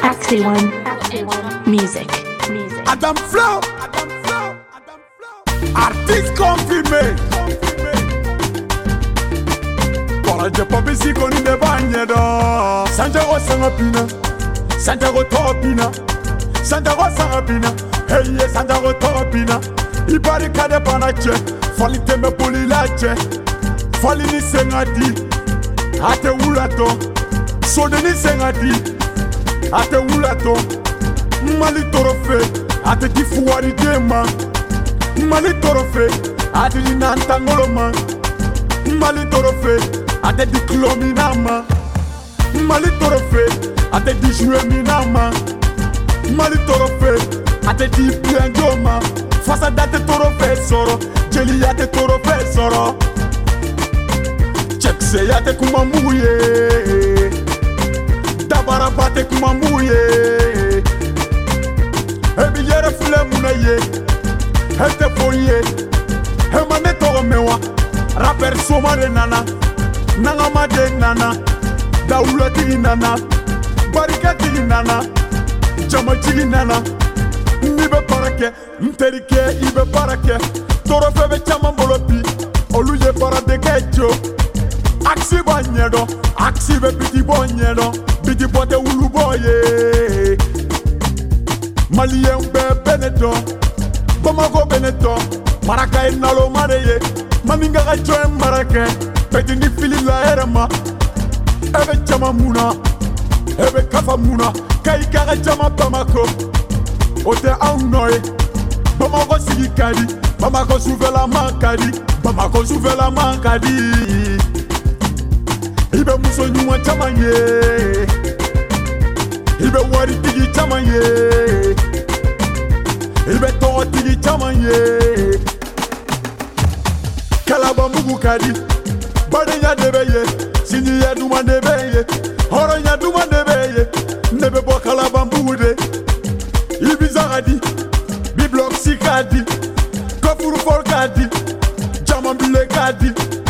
Axie One. Music. Adam Flow. Artiste confirmé. Para je popisi koni de banyedo. Sanjago sangapina. Sanjago topina. Sanjago sangapina. Hey sanjago topina. Ibari kade panache. Fali teme polilache. Fali ni sengadi. Ate ulato. Sode ni sengadi. Ate ulato. Mali torofe. Ate kifuari dema. Mali torofe. Ate di nantangoloma. Mali torofe. Ate di klominama. Mali torofe. Ate di jueminama. Mali torofe. Ate di pianjoma. Fasa date torofe soro. Jeli ate torofe soro. Chekse ate kumamuye. Dabara bate kumamuye. Ebi yere fule munaye. Hete foye. Hemane toro mewa. Rapper soma de nana. Nangama de nana. Daula tigi nana. Barika tigi nana. Jama tigi nana. Nibe parake. Mterike ibe parake. Toro febe chama mbolopi. Oluye parade kejo. Axie banyedo. Axie be biti bonyedo. Biti bote ulu boye. Malien be benedo. Bamako benedo. Maraka nalo mareye. Maninga ka join marake. Peti ni fili la erema. Ebe chama muna. Ebe kafa muna. Kaika ka chama Bamako. Ote aunoye. Bamako sigi kadi. Bamako souvela mankadi. Bamako souvela mankadi. Ibe muso nyuma chama ye. Ibe wari tigi chama ye. Ibe togo tigi chama ye. Kalaba mugu kadi. Bade nya debe ye. Sini ya duma debe ye. Horo nya duma debe ye. Nebe bo kalaba mugu de. Ibiza kadi. Biblok si kadi. Kofuru for kadi. Jamambile kadi.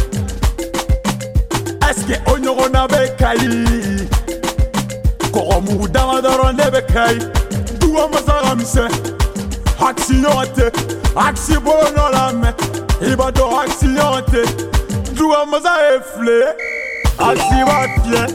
Eske onyogo na be kai. Koko mugu dama doro nebe kai. Duwa masaga mise. Accidente. Axie bono la me. Iba do accidente. Duwa maza efle. Axie va bien.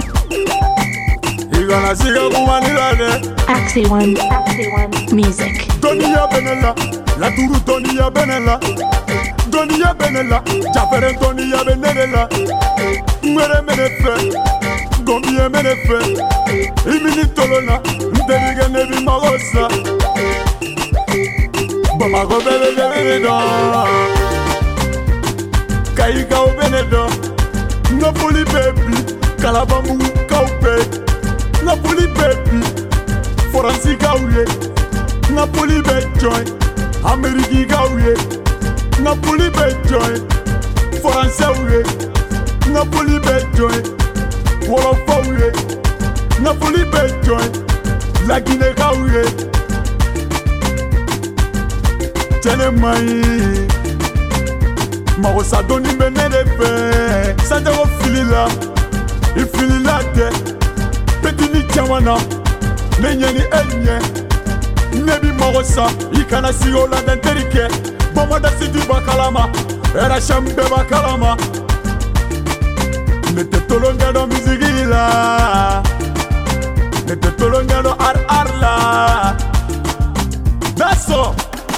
Iga na siga kumanila de. Axie One. Music. Doniya benela. La turu doniya benela. Doniya benela. Jafere doniya benela. Mwere menefe. Gombiye menefe. Imini tolona. Mderige nebi magosa. Bamako bebe bebe do. Kaika o benedo. Napoli baby. Kalabamu kaupe. Napoli baby. Foransi kauye. Napoli bejoy. Ameriki kauye. Napoli bejoy. Foransi kauye. Napoli bejoy. Wolofauye. Napoli bejoy. La Guinée kauye. Tene mai. Maro sa doni mene de fe. Sanjaro filila. I filila te. Peti ni chamana. Nenye ni enye. Nebi maro sa. I kana siyo la denterike. Bomada sidi bakalama. Era shambe bakalama. Nete tolonga do mizigila. Nete tolonga do ar la. That's all.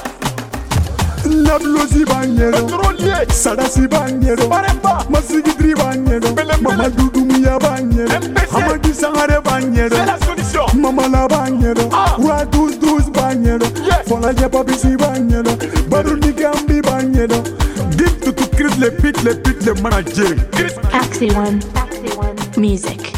Nablozi banyero, Sadasi banyero, Masigidri banyero, Mama Dudumia banyero, Hamadi Sangare banyero, Mama la banyero, Waduz banyero, Folaja Babisi banyero, Baruni Gambi banyero, Give to Chris le pit le manager. Axie One. Music.